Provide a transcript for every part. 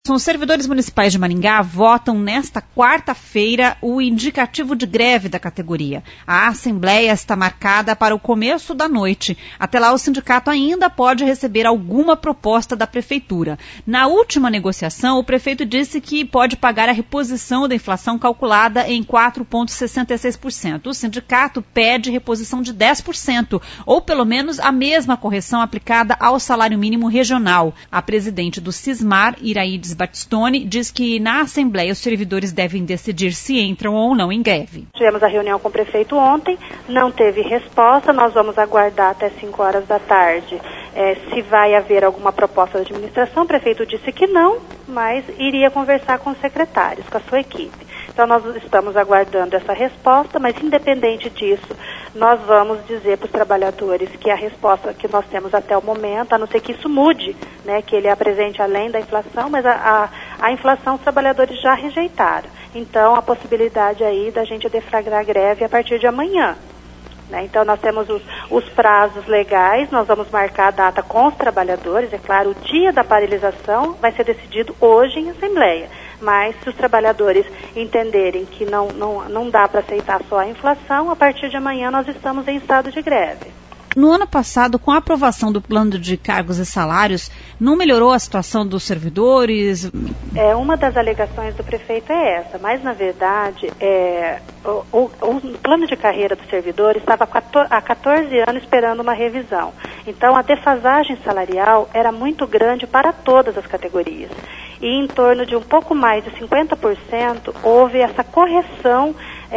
Os servidores municipais de Maringá votam nesta quarta-feira o indicativo de greve da categoria. A assembleia está marcada para o começo da noite. Até lá, o sindicato ainda pode receber alguma proposta da prefeitura. Na última negociação, o prefeito disse que pode pagar a reposição da inflação calculada em 4,66%. O sindicato pede reposição de 10%, ou pelo menos a mesma correção aplicada ao salário mínimo regional. A presidente do Sismar, Iraides Batistoni, diz que na Assembleia os servidores devem decidir se entram ou não em greve. Tivemos a reunião com o prefeito ontem, não teve resposta, nós vamos aguardar até 5 horas da tarde se vai haver alguma proposta da administração. O prefeito disse que não, mas iria conversar com os secretários, com a sua equipe. Então nós estamos aguardando essa resposta, mas independente disso, nós vamos dizer para os trabalhadores que a resposta que nós temos até o momento, a não ser que isso mude, né, que ele apresente além da inflação, mas a inflação os trabalhadores já rejeitaram. Então a possibilidade aí da gente deflagrar a greve a partir de amanhã. Então nós temos os prazos legais, nós vamos marcar a data com os trabalhadores, é claro, o dia da paralisação vai ser decidido hoje em Assembleia, mas se os trabalhadores entenderem que não dá para aceitar só a inflação, a partir de amanhã nós estamos em estado de greve. No ano passado, com a aprovação do plano de cargos e salários, não melhorou a situação dos servidores? Uma das alegações do prefeito é essa, mas na verdade o plano de carreira dos servidores estava há 14 anos esperando uma revisão. Então a defasagem salarial era muito grande para todas as categorias. E em torno de um pouco mais de 50% houve essa correção,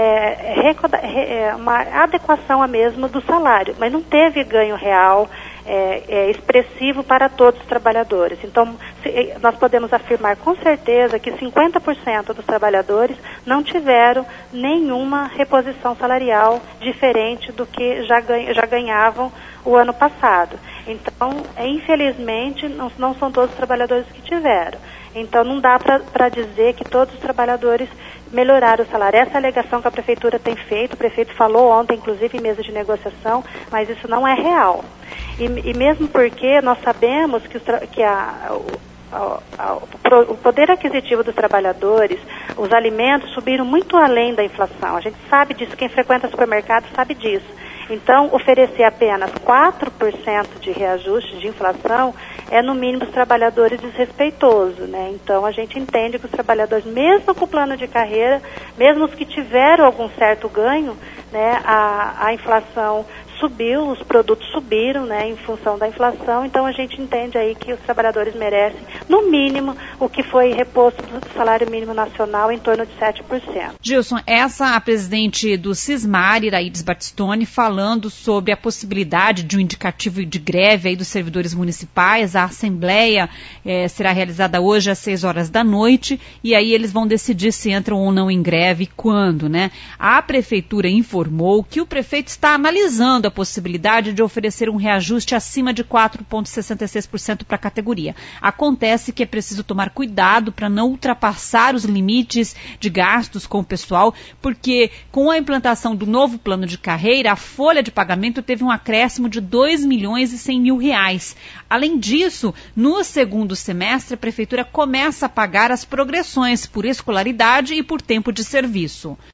uma adequação a mesmo do salário, mas não teve ganho real expressivo para todos os trabalhadores. Então, nós podemos afirmar com certeza que 50% dos trabalhadores não tiveram nenhuma reposição salarial diferente do que já ganhavam o ano passado. Então, infelizmente, não são todos os trabalhadores que tiveram. Então, não dá para dizer que todos os trabalhadores melhoraram o salário. Essa é a alegação que a prefeitura tem feito, o prefeito falou ontem, inclusive, em mesa de negociação, mas isso não é real. E mesmo porque nós sabemos que o poder aquisitivo dos trabalhadores, os alimentos subiram muito além da inflação. A gente sabe disso, quem frequenta supermercado sabe disso. Então, oferecer apenas 4% de reajuste de inflação é, no mínimo, os trabalhadores desrespeitoso, né? Então, a gente entende que os trabalhadores, mesmo com o plano de carreira, mesmo os que tiveram algum certo ganho, né, a inflação subiu, os produtos subiram, né, em função da inflação. Então a gente entende aí que os trabalhadores merecem, no mínimo, o que foi reposto do salário mínimo nacional, em torno de 7%. Gilson, essa a presidente do Sismar, Iraides Batistoni, falando sobre a possibilidade de um indicativo de greve aí dos servidores municipais. A assembleia será realizada hoje às 6 horas da noite e aí eles vão decidir se entram ou não em greve e quando, né? A prefeitura informou que o prefeito está analisando a possibilidade de oferecer um reajuste acima de 4,66% para a categoria. Acontece que é preciso tomar cuidado para não ultrapassar os limites de gastos com o pessoal, porque com a implantação do novo plano de carreira, a folha de pagamento teve um acréscimo de R$2.100.000. Além disso, no segundo semestre, a prefeitura começa a pagar as progressões por escolaridade e por tempo de serviço.